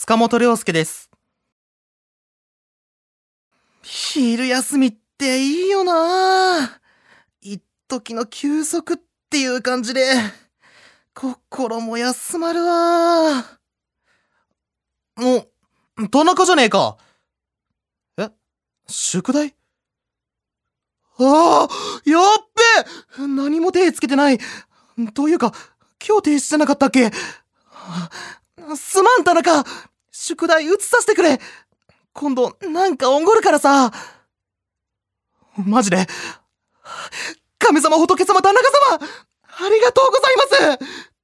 塚本亮介です。昼休みっていいよな。一時の休息っていう感じで、心も休まるわ。田中じゃねえか。え、宿題？ああ、やっべ！何も手つけてない。というか、今日提出じゃなかったっけ？すまん田中。宿題移させてくれ。今度なんかおごるからさ。マジで。神様仏様田中様、ありがとうございます。